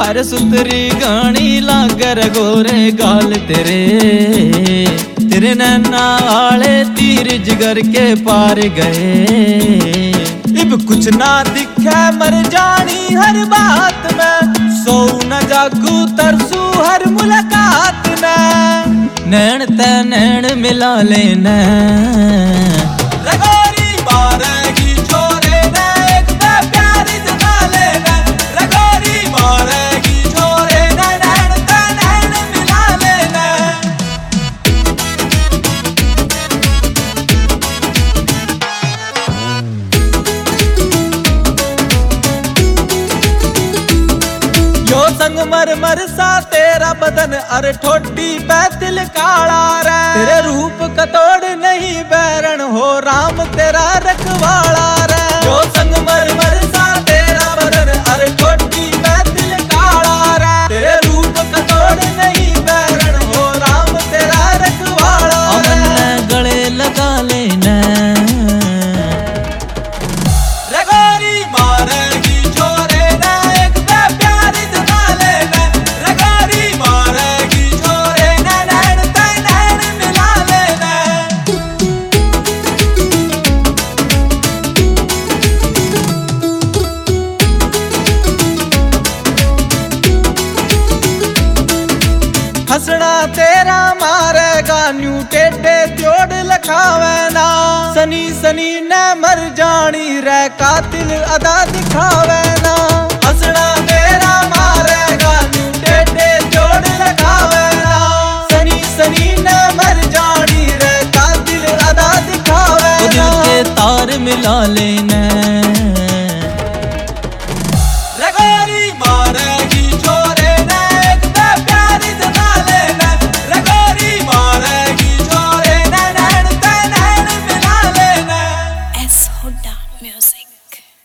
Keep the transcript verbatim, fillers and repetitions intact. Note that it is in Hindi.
हर सुतरी गानी लागर गोरे गाल तेरे, तेरे नैना वाले तीर जिगर के पार गए। इब कुछ ना दिखे मर जानी हर बात में, सो न जागू तरसू हर मुलाकात में। नैन ते नैन मिला लेना रगोरी मारेगी छोरे ने एक ते प्यारी जता लेना, रगोरी मारेगी छोरे ने नैन ते नैन मिला लेना। यो संगमर मर सा तेरा बदन अर ठोडी पे तिल काला रे, तेरे रूप का तोड़ नहीं बैरन हो राम तेरा रखवाला रे। यो संगमर मर सा तेरा बदन अर ठोडी पे तिल काला रे, तेरे रूप का तोड़ नहीं बैरन हो राम तेरा रखवाला रे। अमन गले लगा लेना रगोरी मारेगी छोरे ने एक ते प्यारी जता लेना, रगोरी मारेगी छोरे ने नैन ते नैन मिला लेना। हंसना तेरा मारेगा न्यू टेढ़े त्योड़ लखावे ना, सनी सनी ने मर जानी रे कातिल अदा दिखावे ना। हंसना तेरा मारेगा न्यू टेढ़े त्योड़ लखावे ना, सनी सनी ने मर जानी रे कातिल अदा दिखावे ना। दिल के तार मिला लेना